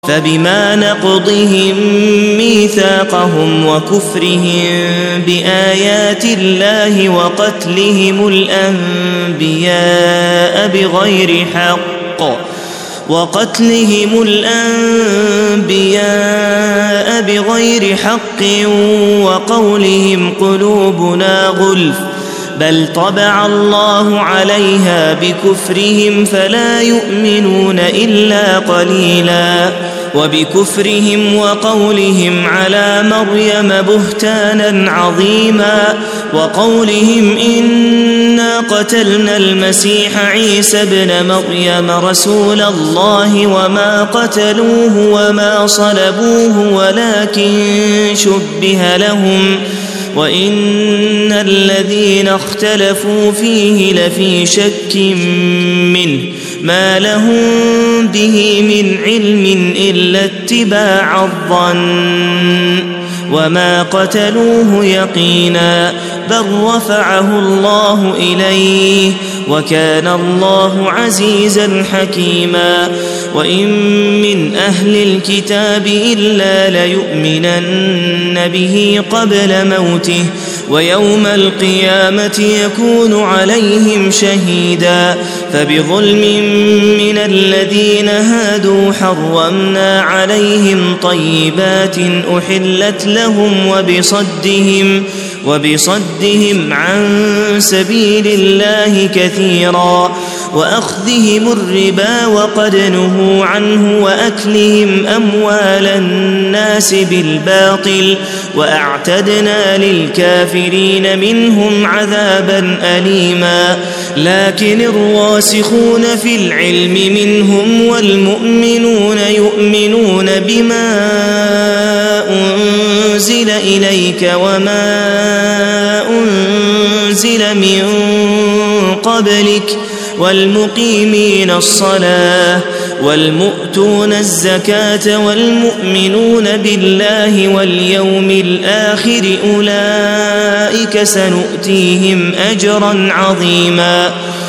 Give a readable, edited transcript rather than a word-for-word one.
فبما نقضهم ميثاقهم وكفرهم بآيات الله وقتلهم الأنبياء بغير حق وقولهم قلوبنا غلف بل طبع الله عليها بكفرهم فلا يؤمنون إلا قليلا وبكفرهم وقولهم على مريم بهتانا عظيما وقولهم إنا قتلنا المسيح عيسى ابن مريم رسول الله وما قتلوه وما صلبوه ولكن شبه لهم وإن الذين اختلفوا فيه لفي شك منه ما لهم به من علم إلا اتباع الظن وما قتلوه يقينا بل رفعه الله إليه وكان الله عزيزا حكيما وإن من أهل الكتاب إلا ليؤمنن به قبل موته ويوم القيامة يكون عليهم شهيدا فبظلم من الذين هادوا حرمنا عليهم طيبات أحلت لهم وبصدهم عن سبيل الله كثيرا وأخذهم الربا وقد نهوا عنه وأكلهم أموال الناس بالباطل وأعتدنا للكافرين منهم عذابا أليما لكن الراسخون في العلم منهم والمؤمنون يؤمنون بما أنزل إليك وما أنزل من قبلك والمقيمين الصلاة والمؤتون الزكاة والمؤمنون بالله واليوم الآخر أولئك سنؤتيهم أجرا عظيما